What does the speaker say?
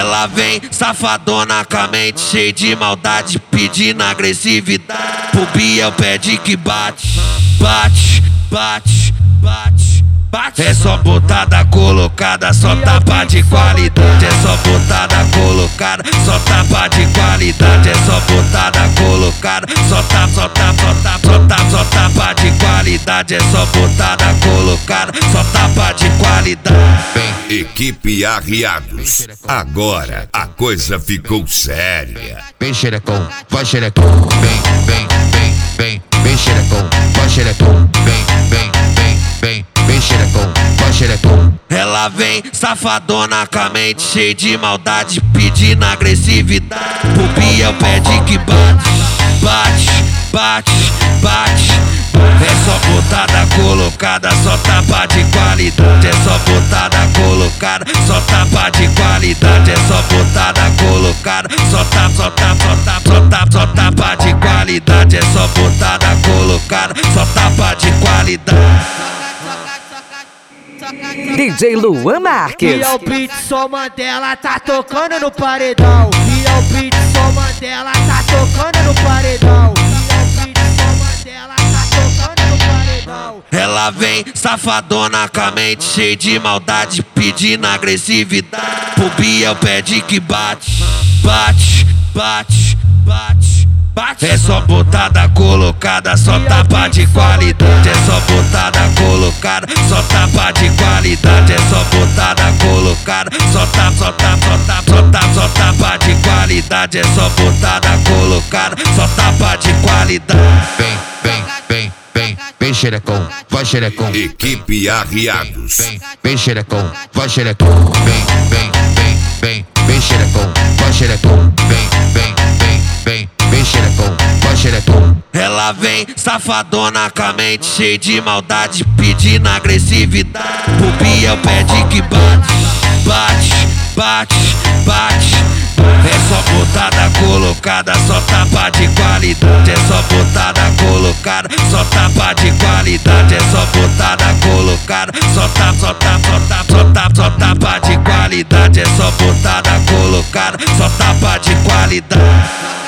Ela vem safadona com a mente cheia de maldade, pedindo agressividade. Pro Biel pede que bate, bate, bate, bate, bate. É só botada colocada, só tapa de qualidade. É só botada colocada, só tapa de qualidade. É só botada colocada, só tapa, só tapa, só tapa, só tapa, só tapa de qualidade. É só botada colocada, só tapa de qualidade. Equipe Arriados, agora a coisa ficou séria. Vem xerecão, vai xerecão, vem, vem, vem, vem, vem xerecão, vai xerecão, vem, vem, vem, vem, vem xerecão, vai xerecão. Ela vem safadona com a mente cheia de maldade, pedindo agressividade. Pro Biel pede que bate, bate, bate, bate. É só botada colocada, só tapa de qualidade. É só botada colocada, só tapa de qualidade. É só botada colocada, só tapa, só tapa, só tapa, só tapa, só tapa de qualidade. É só botada colocada, só tapa de qualidade. DJ Luan Marques. Biel Beat, só Mandela tá tocando no paredão. Biel Beat, só Mandela tá tocando no paredão. Biel Beat, só Mandela tá tocando no paredão. Ela vem safadona com a mente cheia de maldade, pedindo agressividade. Pro Biel pede que bate, bate, bate, bate, bate. É só botada colocada, só tapa de qualidade. É só botada colocada, só tapa de qualidade. É só botada colocada, só tapa, só tapa, só tapa, só tapa, só tapa de qualidade. É só botada colocada, só tapa de qualidade. Vem, vem, vem, vem, vem xerecão, vai xerecão. Equipe Arriados, Vem, vem xerecão, vai xerecão, vem, vem, vem, vem, vem xerecão, vai xerecão, vem, vem, vem, vem, vem xerecão, vai xerecão. Ela vem safadona com a mente cheia de maldade, pedindo agressividade. Pro Biel pede que bate, bate, bate, bate. É só botada colocada, só tapa de qualidade. É só botada colocada, só tapa de qualidade. É só botada colocada, só tapa, só tapa, só tapa, só tapa, só tapa de qualidade. É só botada colocada, só tapa de qualidade.